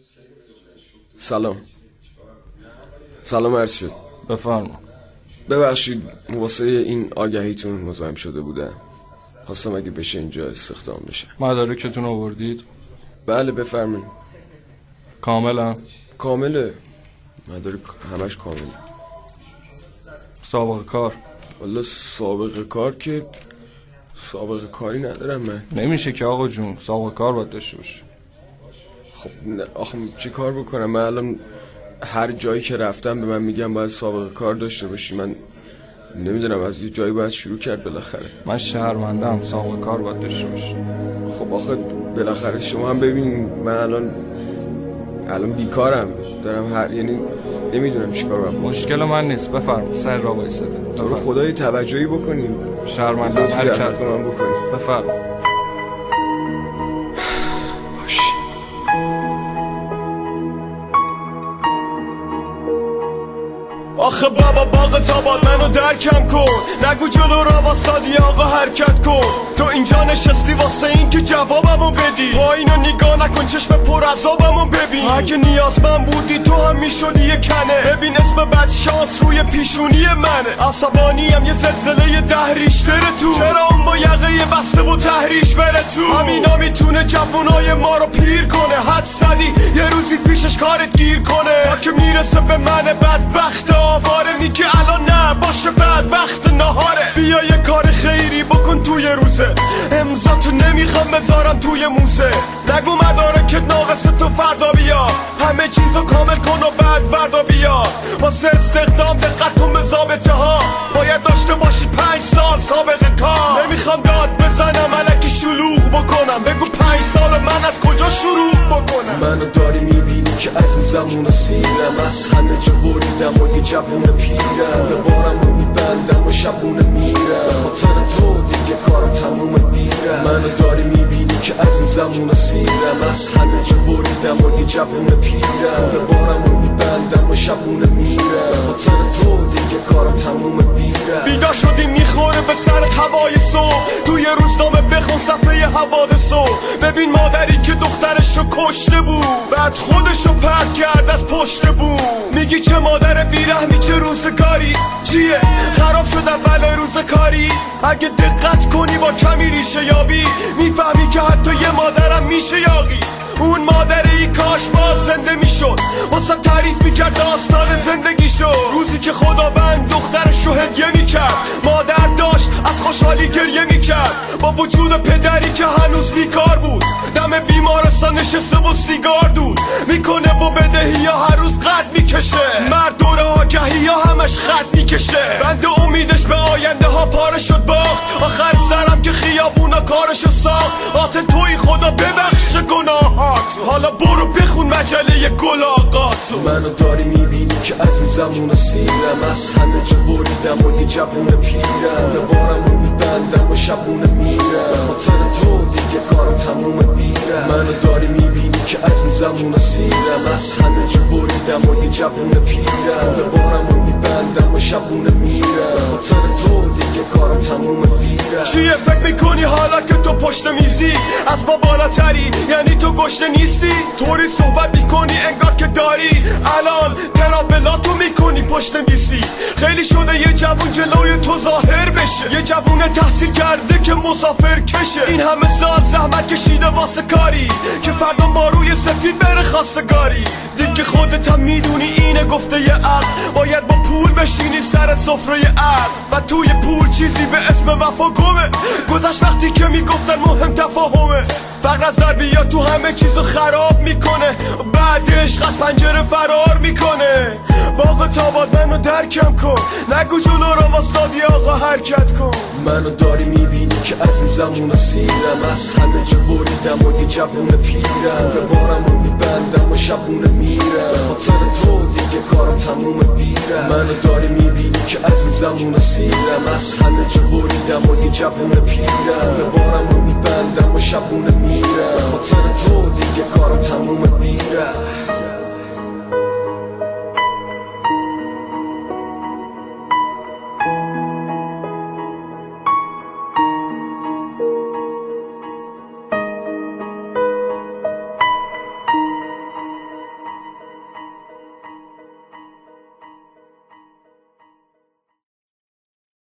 سلام عرض شد. بفرما. ببخشید واسه این آگهیتون مزاحم شده بودم. خواستم اگه بشه اینجا استخدام بشه. مدارکتون آوردید؟ بله بفرمایید. کامله. مدارک همش کامله. سابقه کار؟ والا سابقه کار که سابقه کاری ندارم من. نمیشه که آقا جون، سابقه کار باید داشته باشی. خب آخه چی کار بکنم؟ من الان هر جایی که رفتم به من میگم باید سابقه کار داشته باشی. من نمیدونم، از یه جایی باید شروع کرد بالاخره. من شهروندم، سابقه کار باید داشته باشی. خب آخه بالاخره شما هم ببین من الان بیکارم، دارم یعنی نمیدونم چیکار کنم. مشکل من نیست، بفرما سر را وایسید. تو رو خدای توجهی بکنیم. شهروندم، حرکت کنم بکنیم. بفرما. آخه بابا باغ تاباد منو درکم کن، نگو جلو را واسادی آقا حرکت کن. تو اینجا نشستی واسه این که جوابمو بدی، با اینو نگاه نکن چشم پر عذابمو ببین. اگه نیازمند بودی تو هم میشدی یه کنه، ببین اسم بد شانس روی پیشونی منه. عصبانیم یه زلزله 10 ریشتر تو، چرا اون با یقه بسته و تحریش بره تو؟ همینا میتونه جوونای ما رو پیر کنه، حد زدی یه روزی پیشش کارت گیر کنه. تا که میرسه به من بدبخت آواره، میگه الان نه باشه بعد وقت نهاره. بیا یه کار خیری بکن توی روزه، امضا تو نمیخوام بذارم توی موزه. نگو مدارکت ناقص تو فردا بیا، همه چیزو کامل کن و بعد فردا بیا. واسه استخدام دقت کن به ضابطه ها، باید داشته باشی 5 سال سابقه کار. نمیخوام داد بزنم الکی شلوغ بکنم، بگو 5 سال من از کجا شروع بکنم. منو داری میبینی که از این زمون سیرم، از همه جا بریدم و یه جوون پیرم. یه بارم رو میبندم و شبونه میرم، به خاطر تو دیگه کارم تموم میرم. منو داری میبینی که از این زمون سیرم، از همه جا بریدم و یه جوون پیرم. یه بارم رو میبندم و شبونه میرم، به خاطر تو دیگه کارم تموم میرم. بیدار شدی میخوره به سرت هوای صبح، توی روزنامه بخون صفحه حوادثو. ببین مادری که دخترش رو کشته بود، بعد خودش رو پرت کرد از پشت بود. میگی که مادر بیرحمی چه روزگاری، چیه خراب شد اول روزکاری. اگه دقت کنی با کمی ریشه یابی، میفهمی که حتی یه مادرم میشه یاغی. اون مادری کاش باز زنده میشد، واسه تعریف میکرد داستان زندگیشو. روزی که خداوند دخترش رو هدیه میکرد، مادر داشت از خوشحالی گریه میکرد. با وجود پدری که هنوز بیکار بود، دم بیمارستان نشسته و سیگار دود میکنه و بدهی یا هر روز قد میکشه. مرد دور آگهی یا همش خط میکشه، بند امیدش به آینده ها پاره شد باخت. آخر سرم که خیابونا کارشو ساخت. قاتل توی خدا ببخش گناهات، حالا برو بخون مجله گل آقاتو. منو داری میبینی که از این زمون سیرم، از همه جا بریدم و یه جوون پیرم. یه بارم رو میبندم و شبونه میرم، به خاطر تو دیگه کارم تموم میرم. منو داری میبینی که از این زمون سیرم، از همه جا بریدم و یه جوون پیرم. یه بارم رو میبندم و شبونه میرم، به خاطر تو دیگه کارم تموم میرم. چیه فکر میکنی حالا که تو پشت میزی از ما بالاتری، یعنی تو گشته نیستی؟ طوری صحبت میکنی انگار که داری الان ترابلاتو میکنی پشت میزی. خیلی شده یه جوون جلوی تو ظاهر بشه، یه جوون تحصیل کرده که مسافر کشه. این همه سال زحمت کشیده واسه کاری که فردا ما روی سفید بره خواستگاری. دیگه خودت هم میدونی اینه گفته یه عقل، باید با پول بشینی سر سفره عقل. و توی پول چیزی به اسم وفا گمه، گذشت وقتی که میگفتن مهم تفاهمه. فقر از در بیا تو همه چیزو خراب میکنه، بعدش از پنجره فرار میکنه. باغ تاباد منو درکم کن، نگو جلو را واسدادی آقا حرکت کن. منو داری میبینی که از این زمون سیرم، از همه جا بریدم و یه جوون پیرم. یه بارم رو میبندم و شبونه میرم، به خاطر تو دیگه کارم تموم میرم. منو داری میبینی که از این زمون سیرم، از همه جا بریدم و یه جوون پیرم. یه بارم رو میبندم و شبونه میرم، به خاطر تو دیگه کارم تموم میرم.